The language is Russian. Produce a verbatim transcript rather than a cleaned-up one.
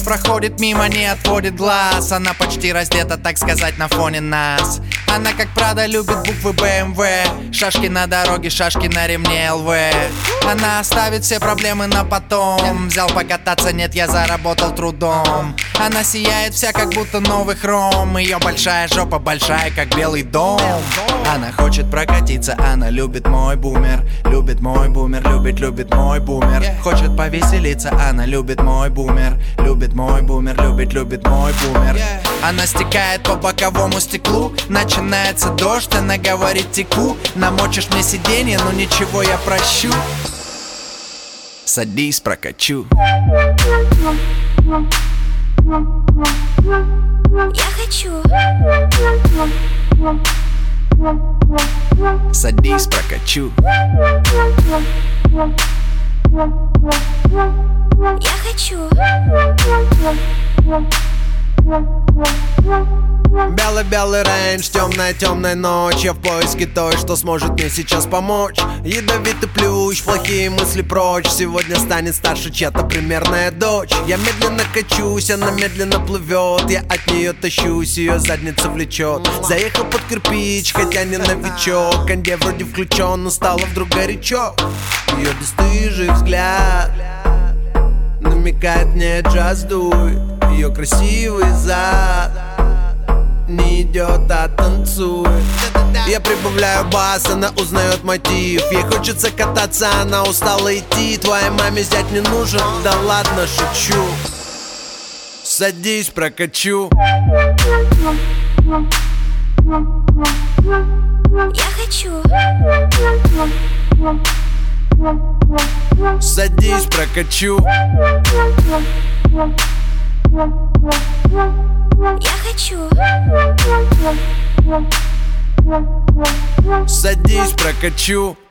проходит мимо, не отводит глаз. Она почти раздета, так сказать, на фоне нас. Она, как Прада, любит буквы бэ эм вэ. Шашки на дороге, шашки на ремне эл вэ. Она оставит все проблемы на потом. Взял покататься, нет, я заработал трудом. Она сияет вся, как будто новый хром. Ее большая жопа большая, как Белый дом. Она хочет прокатиться, она любит мой бумер. Любит мой бумер, любит, любит мой бумер. Хочет повеселиться, она любит мой бумер. Любит мой бумер, любит, любит мой бумер. Она стекает по боковому стеклу. Начинается дождь, она говорит: теку. Намочишь мне сиденье, но ничего, я прощу. Садись, прокачу. Я хочу. Садись, прокачу. Я хочу. Белый-белый рейндж, темная-темная ночь. Я в поиске той, что сможет мне сейчас помочь. Ядовитый плющ, плохие мысли прочь. Сегодня станет старше чья-то примерная дочь. Я медленно качусь, она медленно плывет. Я от нее тащусь, ее задница влечет. Заехал под кирпич, хотя не новичок. Конде вроде включен, но стало вдруг горячо. Ее бесстыжий взгляд намекает мне, джаз дует. Ее красивый зад не идет, а танцует. Я прибавляю бас, она узнает мотив. Ей хочется кататься, она устала идти. Твоей маме зять не нужен, да ладно, шучу. Садись, прокачу. Я хочу. Садись, прокачу. Я хочу. Садись, прокачу.